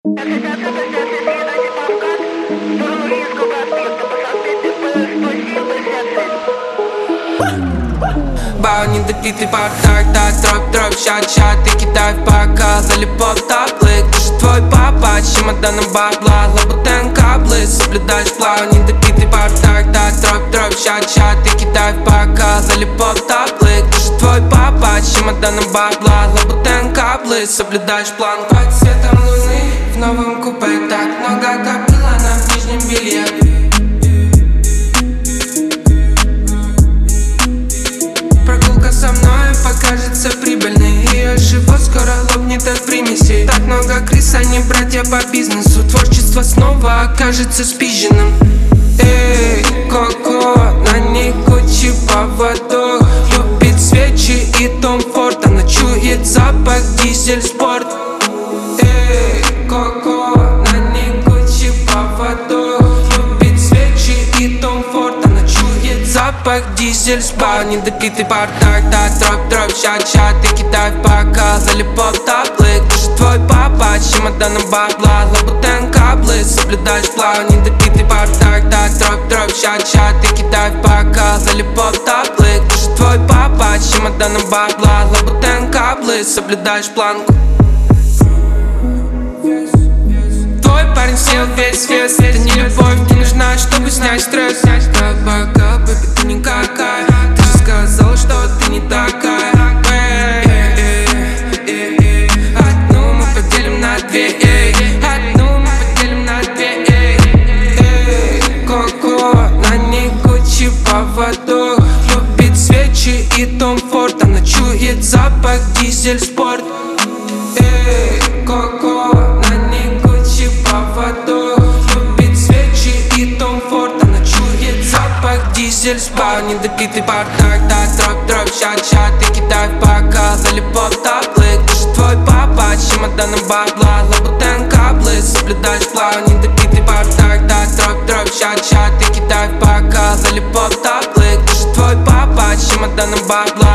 Недопитый бардак, да, дробь, ща, ты кидай в бокал, залипов таблы. Кто же твой папа, с чемоданом бабла, лабутен каблы, соблюдаешь план. Недопитый бардак, да, дробь, ща, ты кидай в бокал, залипов таблы. Кто же твой папа, с чемоданом бабла, лабутен каблы, соблюдаешь план. Под светом луны в новом купе так много копила на нижнем белье. Со мной покажется прибыльной, ее живот скоро лопнет от примесей. Так много крыс, они братья по бизнесу. Творчество снова окажется спизженным. Эй, Коко, на ней Гуччи поводок. Любит свечи и Том Форд, она чует запах дизель спорт. Эй, Коко, на ней Гуччи поводок. Любит свечи и Том Форд, она чует запах дизель спорт. Недопитый бардак, да, дробь, ща, ты кидай в бокал, залипов таблы. Кто же твой папа, с чемоданом бабла, лабутен каблы, соблюдаешь план. Недопитый бардак, да, дробь, ща, ты кидай в бокал, залипов таблы. Кто же твой папа, с чемоданом бабла, лабутен каблы, соблюдаешь планку. Твой парень съел весь вес, это не любовь, не нужна, чтобы снять стресс. Так, бокал, бэби, ты никакая. Ты же сказала, что ты не такая. Одну мы поделим на две, одну мы поделим на две. Коко, на ней Гуччи поводок. Любит свечи и Том Форд, она чует запах дизель спорт. Коко, на ней Гуччи поводок. Любит свечи и Том Форд, она чует запах дизель спорт. Недопитый бардак, да, дробь, ща, ты кидай в бокал, залипов таблы. Кто же твой папа, с чемоданом бабла, лабутен каблы, соблюдаешь план. Недопитый бардак, да, дробь, ща, ты кидай в бокал, залипов таблы. Кто же твой папа, с чемоданом бабла,